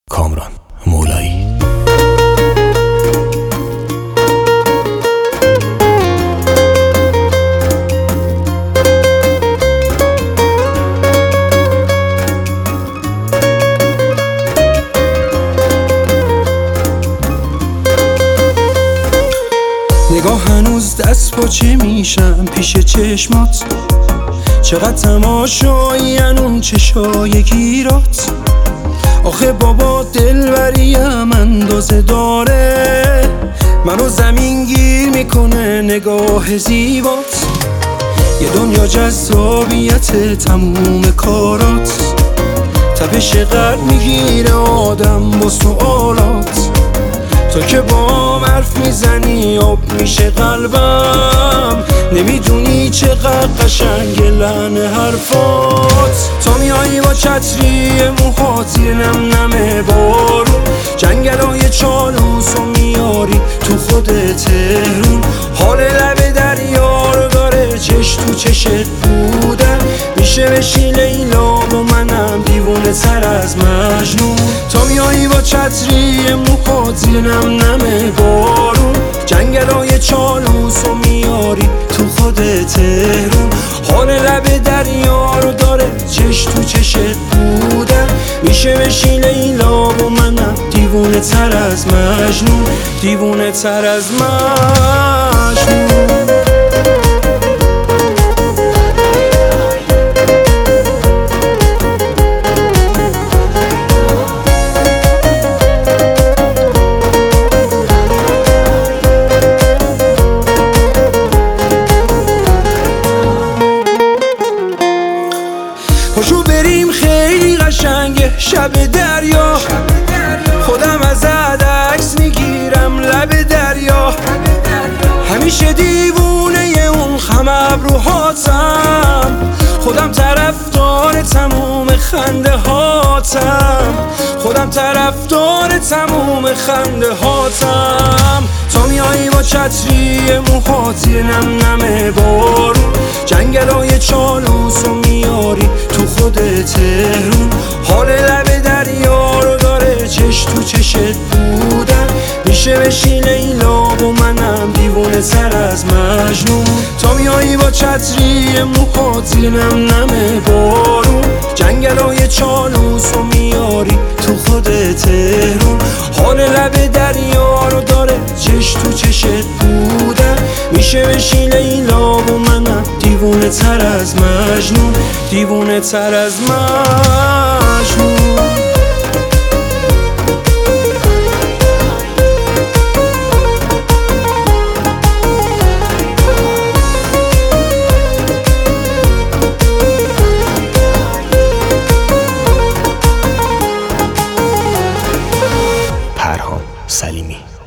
کامران مولایی. نگاه هنوز دست پاچه میشم پیش چشمات، چقدر تماشایین اون چشای گیرات. آخه بابا دلبریم اندازه داره، منو زمین گیر میکنه نگاه زیبات. یه دنیا جذابیت تموم کارات، تپش قلب میگیره آدم با سوالات. تو که با حرف میزنی آب میشه قلبم، نمیدونی چقدر قشنگ لحن حرفات. تا میایی با چتری موهات زیر نم نم بارون، جنگلای چالوسو میاری تو خود تهرون. حال لب دریا رو داره چش تو چشت بودن، میشه بشی لیلا و منم دیوونه تر از مجنون. تا میایی با چتری موهات زیر نم نم بارون، جنگلای چالوسو میاری تو خود تهرون. حال لب دریا رو داره چش تو چشت بودن، میشه بشی لیلا و منم دیوونه تر از مجنون، دیوونه تر از مجنون. پاشو بریم خیلی قشنگه شب دریا، خودم ازت عکس میگیرم لب دریا. همیشه دیوونه اون خم ابروهاتم، خودم طرفدار تموم خنده هاتم، خودم طرفدار تموم خنده هاتم. تا میایی با چتری موهات زیر نم نم بارون، جنگلای چالوسو میاری تو خود تهرون. حال لب دریا رو داره چش تو چشت بودن، میشه بشی لیلا و منم دیوونه تر از مجنون. تا میایی با چتری موهات زیر نم نم بارون، جنگلای چالوسو میاری تو خود تهرون. حال لب دریا رو داره چش تو چشت بودن، میشه بشی لیلا و منم دیوونه تر از مجنون، دیوونه تر از مجنون. پرهام سلیمی.